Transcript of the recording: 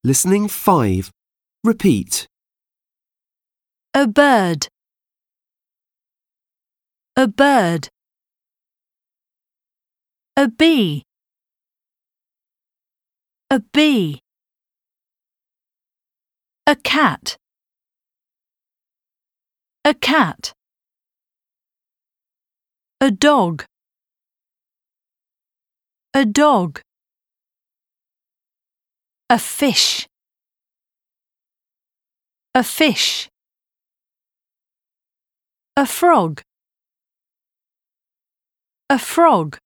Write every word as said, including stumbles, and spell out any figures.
Listening five. Repeat. A bird. A bird. A bee. A bee. A cat. A cat. A dog. A dog. A fish. A fish. A frog. A frog.